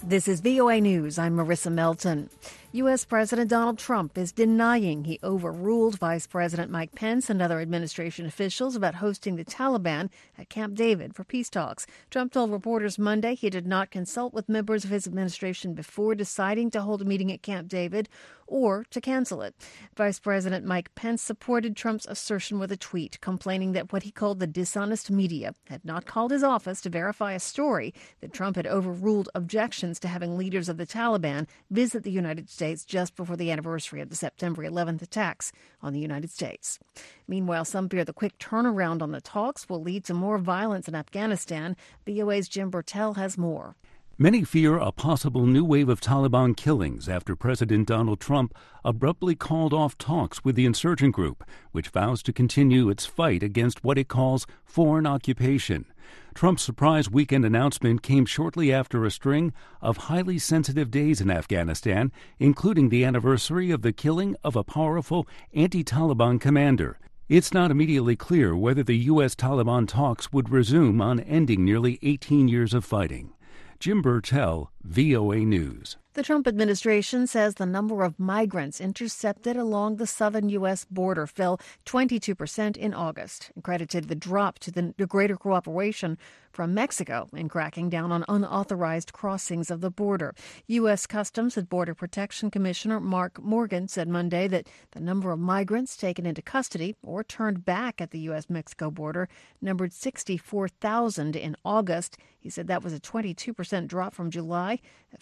This is VOA News. I'm Marissa Melton. U.S. President Donald Trump is denying he overruled Vice President Mike Pence and other administration officials about hosting the Taliban at Camp David for peace talks. Trump told reporters Monday he did not consult with members of his administration before deciding to hold a meeting at Camp David or to cancel it. Vice President Mike Pence supported Trump's assertion with a tweet, complaining that what he called the dishonest media had not called his office to verify a story that Trump had overruled objections to having leaders of the Taliban visit the United States just before the anniversary of the September 11th attacks on the United States. Meanwhile, some fear the quick turnaround on the talks will lead to more violence in Afghanistan. VOA's Jim Burtell has more. Many fear a possible new wave of Taliban killings after President Donald Trump abruptly called off talks with the insurgent group, which vows to continue its fight against what it calls foreign occupation. Trump's surprise weekend announcement came shortly after a string of highly sensitive days in Afghanistan, including the anniversary of the killing of a powerful anti-Taliban commander. It's not immediately clear whether the U.S. Taliban talks would resume on ending nearly 18 years of fighting. Jim Burtell, VOA News. The Trump administration says the number of migrants intercepted along the southern U.S. border fell 22% in August, and credited the drop to the greater cooperation from Mexico in cracking down on unauthorized crossings of the border. U.S. Customs and Border Protection Commissioner Mark Morgan said Monday that the number of migrants taken into custody or turned back at the U.S.-Mexico border numbered 64,000 in August. He said that was a 22% drop from July, a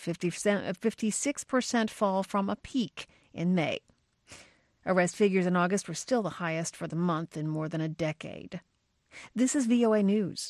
56% fall from a peak in May. Arrest figures in August were still the highest for the month in more than a decade. This is VOA News.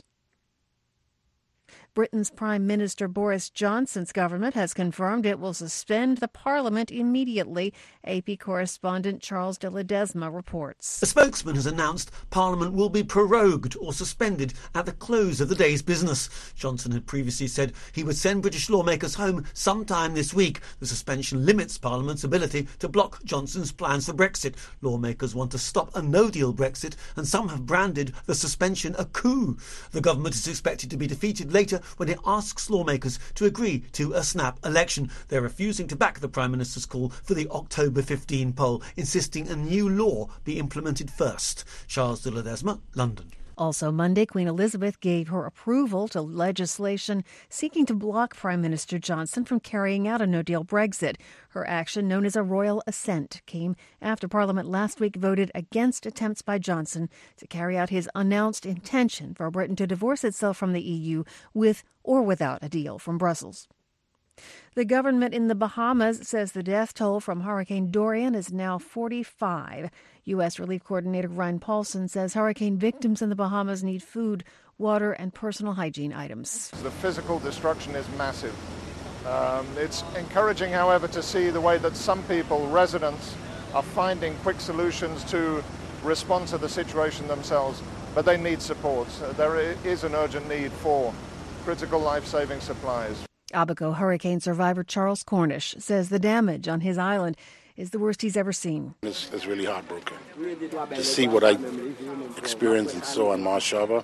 Britain's Prime Minister Boris Johnson's government has confirmed it will suspend the parliament immediately. AP correspondent Charles de Ledesma reports. A spokesman has announced Parliament will be prorogued or suspended at the close of the day's business. Johnson had previously said he would send British lawmakers home sometime this week. The suspension limits Parliament's ability to block Johnson's plans for Brexit. Lawmakers want to stop a no-deal Brexit, and some have branded the suspension a coup. The government is expected to be defeated later when it asks lawmakers to agree to a snap election. They're refusing to back the Prime Minister's call for the October 15 poll, insisting a new law be implemented first. Charles de Ledesma, London. Also Monday, Queen Elizabeth gave her approval to legislation seeking to block Prime Minister Johnson from carrying out a no-deal Brexit. Her action, known as a royal assent, came after Parliament last week voted against attempts by Johnson to carry out his announced intention for Britain to divorce itself from the EU with or without a deal from Brussels. The government in the Bahamas says the death toll from Hurricane Dorian is now 45. U.S. Relief Coordinator Ryan Paulson says hurricane victims in the Bahamas need food, water, and personal hygiene items. The physical destruction is massive. It's encouraging, however, to see the way that some people, residents, are finding quick solutions to respond to the situation themselves, but they need support. There is an urgent need for critical life-saving supplies. Abaco hurricane survivor Charles Cornish says the damage on his island is the worst he's ever seen. It's really heartbroken. To see what I experienced and saw on Marsh Harbor,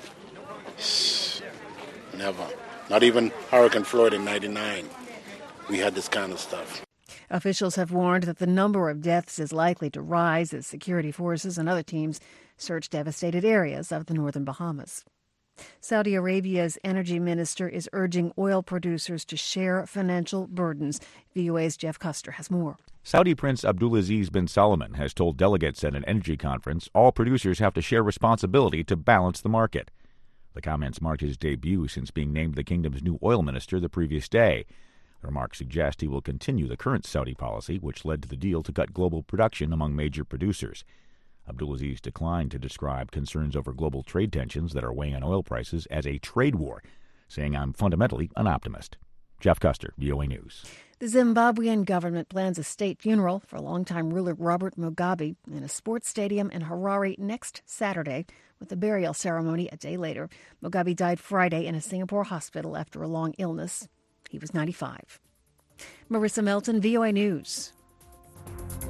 never. Not even Hurricane Floyd in '99. We had this kind of stuff. Officials have warned that the number of deaths is likely to rise as security forces and other teams search devastated areas of the northern Bahamas. Saudi Arabia's energy minister is urging oil producers to share financial burdens. VOA's Jeff Custer has more. Saudi Prince Abdulaziz bin Salman has told delegates at an energy conference all producers have to share responsibility to balance the market. The comments marked his debut since being named the kingdom's new oil minister the previous day. The remarks suggest he will continue the current Saudi policy, which led to the deal to cut global production among major producers. Abdulaziz declined to describe concerns over global trade tensions that are weighing on oil prices as a trade war, saying, "I'm fundamentally an optimist." Jeff Custer, VOA News. The Zimbabwean government plans a state funeral for longtime ruler Robert Mugabe in a sports stadium in Harare next Saturday, with a burial ceremony a day later. Mugabe died Friday in a Singapore hospital after a long illness. He was 95. Marissa Melton, VOA News.